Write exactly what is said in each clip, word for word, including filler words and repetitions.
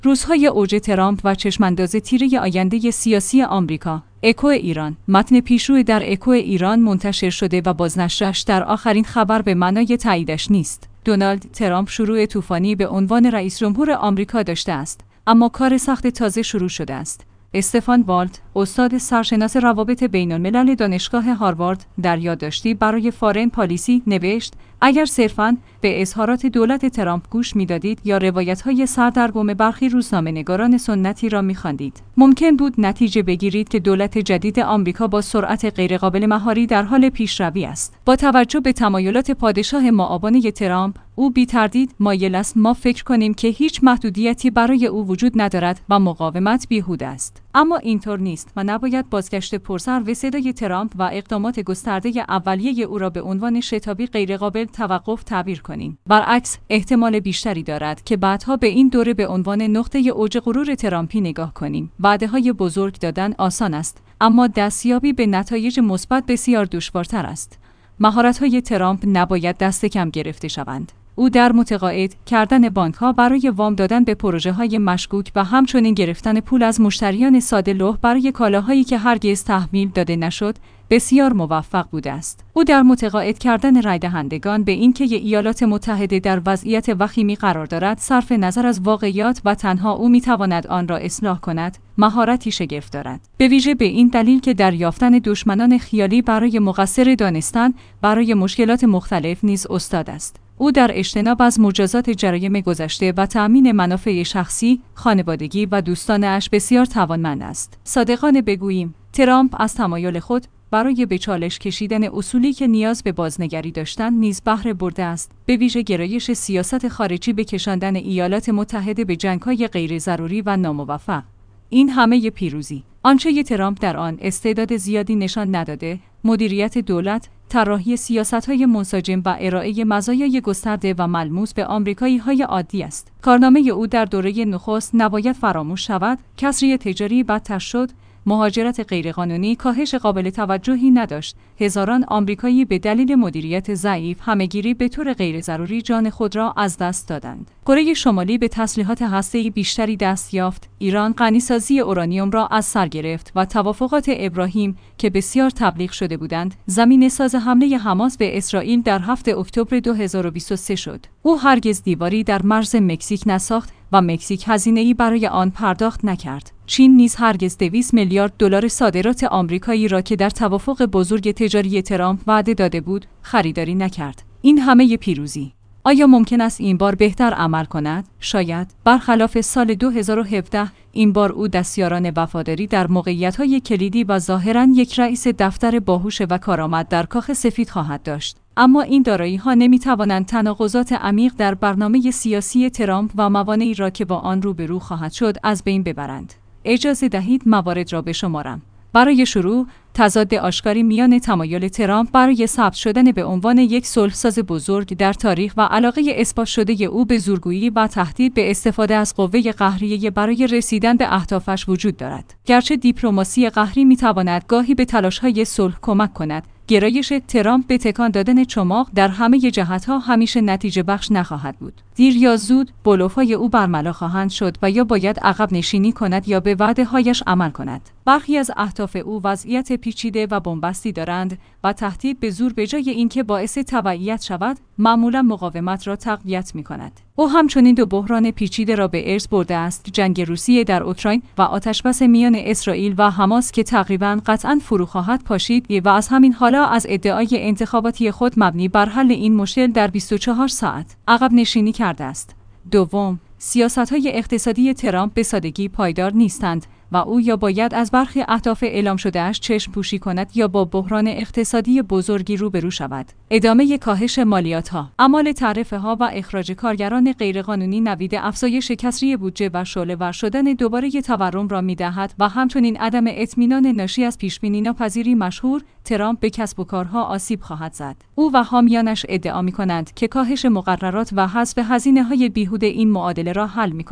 روزهای اوج ترامپ و چشمانداز تیره آینده سیاسی آمریکا. اکو ایران. متن پیشرو در اکو ایران منتشر شده و بازنشرش در آخرین خبر به معنای تاییدش نیست. دونالد ترامپ شروع طوفانی به عنوان رئیس جمهور آمریکا داشته است، اما کار سخت تازه شروع شده است. استفان والت، استاد سرشناس روابط بین‌الملل دانشگاه هاروارد، در یادداشتی برای فارن پالیسی نوشت: اگر صرفاً به اظهارات دولت ترامپ گوش می‌دادید یا روایت‌های سردرگم برخی روزنامه‌نگاران سنتی را می‌خواندید، ممکن بود نتیجه بگیرید که دولت جدید آمریکا با سرعت غیرقابل مهاری در حال پیشروی است. با توجه به تمایلات پادشاه مآبانه ترامپ، او بی تردید مایل است ما فکر کنیم که هیچ محدودیتی برای او وجود ندارد و مقاومت بیهوده است. اما اینطور نیست و نباید بازگشت پرسر و صدای ترامپ و اقدامات گسترده اولیه او را به عنوان شتابی غیرقابل توقف تعبیر کنیم. برعکس، احتمال بیشتری دارد که بعدها به این دوره به عنوان نقطه اوج غرور ترامپی نگاه کنیم. وعده‌های بزرگ دادن آسان است، اما دستیابی به نتایج مثبت بسیار دشوارتر است. مهارت‌های ترامپ نباید دست کم گرفته شوند. او در متقاعد کردن بانک‌ها برای وام دادن به پروژه‌های مشکوک و همچنین گرفتن پول از مشتریان ساده‌لوح برای کالاهایی که هرگز تحویل داده نشد، بسیار موفق بوده است. او در متقاعد کردن رای دهندگان به اینکه ایالات متحده در وضعیت وخیمی قرار دارد، صرف نظر از واقعیات و تنها او می‌تواند آن را اصلاح کند، مهارتی شگفت دارد. به ویژه به این دلیل که در یافتن دشمنان خیالی برای مقصر دانستن برای مشکلات مختلف نیز استاد است. او در اجتناب از مجازات جرایم گذشته و تأمین منافع شخصی، خانوادگی و دوستانش بسیار توانمند است. صادقانه بگوییم، ترامپ از تمایل خود برای به چالش کشیدن اصولی که نیاز به بازنگری داشتند نیز بهره برده است، به ویژه گرایش سیاست خارجی به کشاندن ایالات متحده به جنگ‌های غیر ضروری و ناموفق. این همه پیروزی، آنچه ترامپ در آن استعداد زیادی نشان نداده، مدیریت دولت، طراحی سیاست‌های منسجم و ارائه مزایای گسترده و ملموس به آمریکایی‌های عادی است. کارنامه او در دوره نخست نباید فراموش شود. کسری تجاری بدتر شد، مهاجرت غیرقانونی کاهش قابل توجهی نداشت. هزاران آمریکایی به دلیل مدیریت ضعیف همه‌گیری به طور غیر ضروری جان خود را از دست دادند. کره شمالی به تسلیحات هسته‌ای بیشتری دست یافت. ایران غنیسازی اورانیوم را از سر گرفت و توافقات ابراهیم که بسیار تبلیغ شده بودند، زمینه ساز حمله حماس به اسرائیل در هفتم اکتبر دو هزار و بیست و سه شد. او هرگز دیواری در مرز مکزیک نساخت و مکزیک هزینه‌ای برای آن پرداخت نکرد. چین نیز هرگز دویست میلیارد دلار صادرات آمریکایی را که در توافق بزرگ تجاری ترامپ وعده داده بود، خریداری نکرد. این همه پیروزی. آیا ممکن است این بار بهتر عمل کند؟ شاید. برخلاف سال دو هزار و هفده، این بار او دستیاران وفاداری در موقعیت‌های کلیدی و ظاهراً یک رئیس دفتر باهوش و کارآمد در کاخ سفید خواهد داشت. اما این دارایی‌ها نمی‌توانند تناقضات عمیق در برنامه سیاسی ترامپ و موانعی را که با آن روبرو خواهد شد از بین ببرند. اجازه دهید موارد را بشمارم. برای شروع، تضاد آشکاری میان تمایل ترامپ برای ثبت شدن به عنوان یک صلح‌ساز بزرگ در تاریخ و علاقه اثبات شده او به زورگویی و تهدید به استفاده از قوه قهریه برای رسیدن به اهدافش وجود دارد. گرچه دیپلماسی قهری می‌تواند گاهی به تلاش‌های صلح کمک کند، گرایش ترامپ به تکان دادن چماق در همه جهت‌ها همیشه نتیجه بخش نخواهد بود. دیر یا زود بلوف‌های او برملا خواهند شد و یا باید عقب نشینی کند یا به وعده‌هایش عمل کند. برخی از اهداف او وضعیت پیچیده و بن‌بستی دارند و تهدید به زور به جای اینکه باعث تبعیت شود، معمولا مقاومت را تقویت می‌کند. او همچنین دو بحران پیچیده را به ارث برده است: جنگ روسیه در اوکراین و آتشبس میان اسرائیل و حماس که تقریباً قطعاً فرو خواهد پاشید و از همین حالا از ادعای انتخاباتی خود مبنی بر حل این مشکل در بیست و چهار ساعت عقب نشینی کرده است. دوم، سیاست‌های اقتصادی ترامپ به سادگی پایدار نیستند و او یا باید از برخی اهداف اعلام شده‌اش چشم پوشی کند یا با بحران اقتصادی بزرگی روبرو شود. ادامه کاهش مالیات‌ها، اعمال تعرفه‌ها و اخراج کارگران غیرقانونی نوید افزایش کسری بودجه و شعله‌ور شدن دوباره تورم را می‌دهد و همچنین عدم اطمینان ناشی از پیش‌بینی ناپذیری مشهور ترامپ به کسب و کارها آسیب خواهد زد. او و حامیانش ادعا می‌کنند که کاهش مقررات و حذف هزینه‌های بیهوده این معادله را حل می‌کند.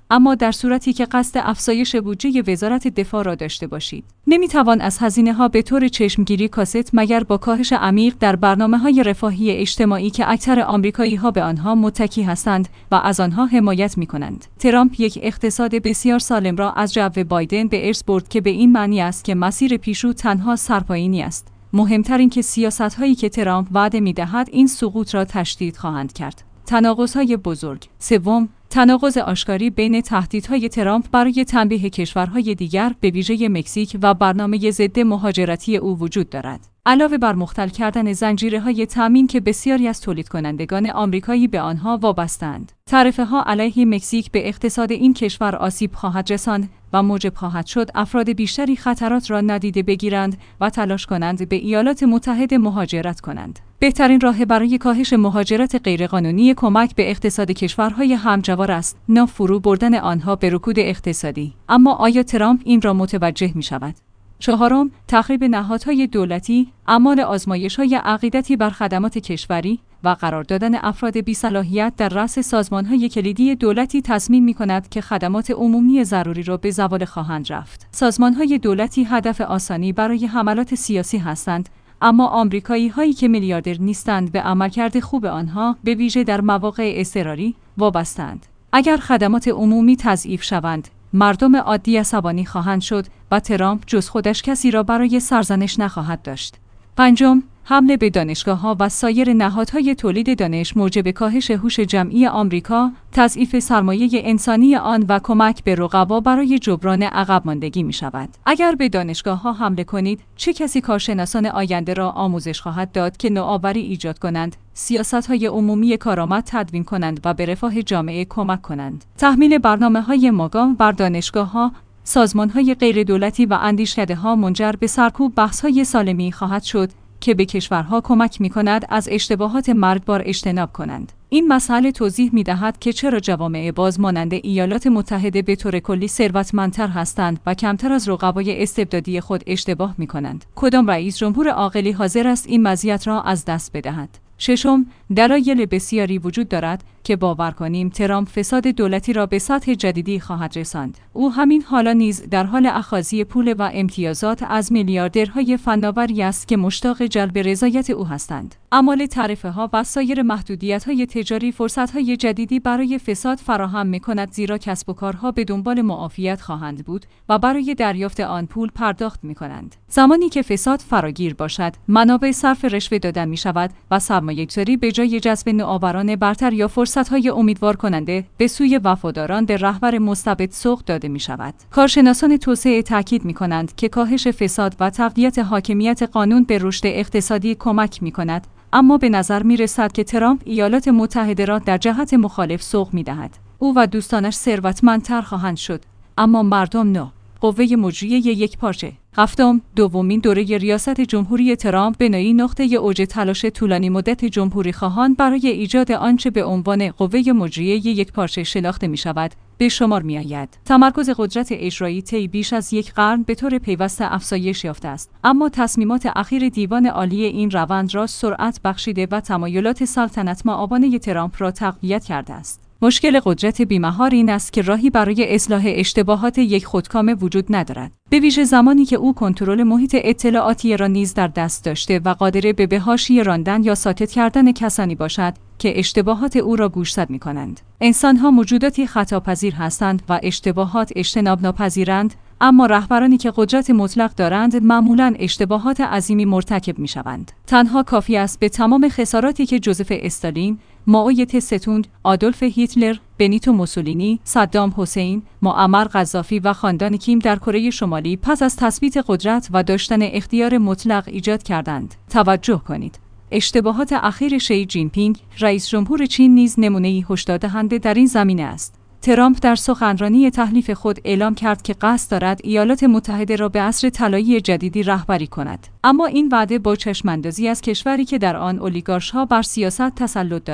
اما در صورتی که قصد افزایش بودجه وزارت دفاع را داشته باشید. نمیتوان از هزینه‌ها به طور چشمگیری کاست مگر با کاهش عمیق در برنامه‌های رفاهی اجتماعی که اکثر آمریکایی‌ها به آنها متکی هستند و از آنها حمایت می‌کنند. ترامپ یک اقتصاد بسیار سالم را از جو بایدن به ارث برد که به این معنی است که مسیر پیشرو تنها سرپایینی است. مهمتر این که سیاست‌هایی که ترامپ وعده می‌دهد این سقوط را تشدید خواهند کرد. تناقض‌های بزرگ. سوم، تناقض آشکاری بین تهدیدهای ترامپ برای تنبیه کشورهای دیگر به ویژه مکزیک و برنامه ضد مهاجرتی او وجود دارد. علاوه بر مختل کردن زنجیره‌های تامین که بسیاری از تولید کنندگان آمریکایی به آنها وابسته‌اند. تعرفه‌ها علیه مکزیک به اقتصاد این کشور آسیب خواهد رساند و موجب خواهد شد افراد بیشتری خطرات را نادیده بگیرند و تلاش کنند به ایالات متحده مهاجرت کنند. بهترین راه برای کاهش مهاجرت غیرقانونی کمک به اقتصاد کشورهای همجوار است، نه فرو بردن آنها به رکود اقتصادی. اما آیا ترامپ این را متوجه می‌شود؟ چهارم، تخریب نهادهای دولتی، اعمال آزمایش‌های عقیدتی بر خدمات کشوری و قرار دادن افراد بی‌صلاحیت در رأس سازمان‌های کلیدی دولتی تصمیم می‌کند که خدمات عمومی ضروری را به زوال خواهند رفت. سازمان‌های دولتی هدف آسانی برای حملات سیاسی هستند، اما آمریکایی‌هایی که میلیاردر نیستند به عملکرد خوب آنها به ویژه در مواقع اضطراری وابسته‌اند. اگر خدمات عمومی تضعیف شوند، مردم عادی عصبانی خواهند شد و ترامپ جز خودش کسی را برای سرزنش نخواهد داشت. پنجم، حمله به دانشگاه‌ها و سایر نهادهای تولید دانش موجب کاهش هوش جمعی آمریکا، تضعیف سرمایه انسانی آن و کمک به رقبا برای جبران عقب ماندگی می‌شود. اگر به دانشگاه‌ها حمله کنید، چه کسی کارشناسان آینده را آموزش خواهد داد که نوآوری ایجاد کنند، سیاست‌های عمومی کارآمد تدوین کنند و به رفاه جامعه کمک کنند؟ تحمیل برنامه‌های ماگام بر دانشگاه‌ها، سازمان‌های غیردولتی و اندیشکده‌ها منجر به سرکوب بحث‌های سالمی خواهد شد که به کشورها کمک می‌کند از اشتباهات مرگبار اجتناب کنند. این مسئله توضیح می‌دهد که چرا جوامع باز مانند ایالات متحده به طور کلی ثروتمندتر هستند و کمتر از رقبای استبدادی خود اشتباه می‌کنند. کدام رئیس جمهور عاقلی حاضر است این مزیت را از دست بدهد؟ ششم، دلایل بسیاری وجود دارد که باور کنیم ترامپ فساد دولتی را به سطح جدیدی خواهد رساند. او همین حالا نیز در حال اخاذی پول و امتیازات از میلیاردرهای فناوری است که مشتاق جلب رضایت او هستند. اعمال تعرفه‌ها و سایر محدودیت‌های تجاری فرصت‌های جدیدی برای فساد فراهم می‌کند، زیرا کسب و کارها به دنبال معافیت خواهند بود و برای دریافت آن پول پرداخت می‌کنند. زمانی که فساد فراگیر باشد، منابع صرف رشوه دادن می‌شود و سرمایه‌گذاری به جای جذب نوآوران برتر یا فرصت‌های امیدوار کننده به سوی وفاداران به رهبر مستبد سوق داده می‌شود. کارشناسان توسعه تاکید می‌کنند که کاهش فساد و تقویت حاکمیت قانون به رشد اقتصادی کمک می‌کند، اما به نظر می‌رسد که ترامپ ایالات متحده را در جهت مخالف سوق می‌دهد. او و دوستانش ثروتمندتر خواهند شد، اما مردم نه. قوه مجریه یک پارچه. هفتم، دومین دوره ریاست جمهوری ترامپ به نوعی نقطه اوج تلاش طولانی مدت جمهوری خواهان برای ایجاد آنچه به عنوان قوه مجریه یک پارچه شناخته می شود به شمار می آید. تمرکز قدرت اجرایی طی بیش از یک قرن به طور پیوسته افزایش یافته است، اما تصمیمات اخیر دیوان عالی این روند را سرعت بخشیده و تمایلات سلطنت مآبانه ترامپ را تقویت کرده است. مشکل قدرت بی‌مهار این است که راهی برای اصلاح اشتباهات یک خودکامه وجود ندارد، به ویژه زمانی که او کنترل محیط اطلاعاتی را نیز در دست داشته و قادر به به حاشیه راندن یا ساکت کردن کسانی باشد که اشتباهات او را گوشزد می‌کنند. انسان‌ها موجوداتی خطاپذیر هستند و اشتباهات اجتناب ناپذیرند، اما رهبرانی که قدرت مطلق دارند معمولاً اشتباهات عظیمی مرتکب می‌شوند. تنها کافی است به تمام خساراتی که جوزف استالین، مائو تستون، آدولف هیتلر، بنیتو موسولینی، صدام حسین، معمر قذافی و خاندان کیم در کره شمالی پس از تثبیت قدرت و داشتن اختیار مطلق ایجاد کردند. توجه کنید. اشتباهات اخیر شی جین پینگ، رئیس جمهور چین نیز نمونه‌ای هشداردهنده در این زمینه است. ترامپ در سخنرانی تحلیف خود اعلام کرد که قصد دارد ایالات متحده را به عصر طلایی جدیدی رهبری کند. اما این وعده با چشم‌اندازی از کشوری که در آن اولیگارش‌ها بر سیاست تسلط دارند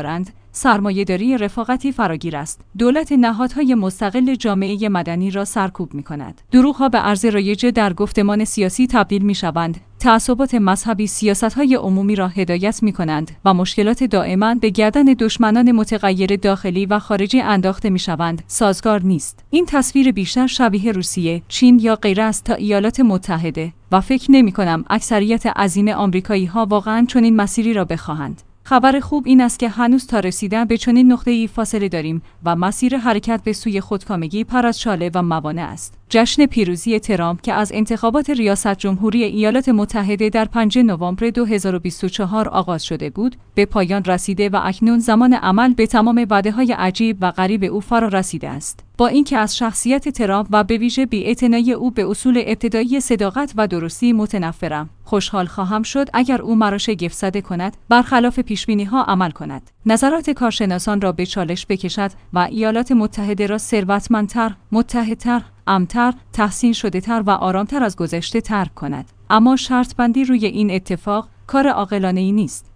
سرمایه‌داری رفاقتی فراگیر است. دولت نهادهای مستقل جامعه مدنی را سرکوب می‌کند. دروغ‌ها به ارز رایج در گفتمان سیاسی تبدیل می‌شوند. تعصبات مذهبی سیاست‌های عمومی را هدایت می‌کنند و مشکلات دائما به گردن دشمنان متغیر داخلی و خارجی انداخته می‌شوند. سازگار نیست. این تصویر بیشتر شبیه روسیه، چین یا غیره است تا ایالات متحده و فکر نمی‌کنم اکثریت عظیم آمریکایی‌ها واقعاً چنین مسیری را بخواهند. خبر خوب این است که هنوز تا رسیدن به چنین نقطه‌ای فاصله داریم و مسیر حرکت به سوی خودکامگی پر از چاله و موانع است. جشن پیروزی ترامپ که از انتخابات ریاست جمهوری ایالات متحده در پنجم نوامبر دو هزار و بیست و چهار آغاز شده بود، به پایان رسیده و اکنون زمان عمل به تمام وعده‌های عجیب و غریب او فرا رسیده است. با اینکه از شخصیت ترامپ و به ویژه بی‌اعتنایی او به اصول ابتدایی صداقت و درستی متنفرم، خوشحال خواهم شد اگر او مرا شگفت زده کند، برخلاف پیش‌بینی‌ها عمل کند، نظرات کارشناسان را به چالش بکشد و ایالات متحده را ثروتمندتر، متحدتر، امن‌تر، تحسین شده‌تر و آرامتر از گذشته ترک کند. اما شرط بندی روی این اتفاق کار عاقلانه‌ای نیست.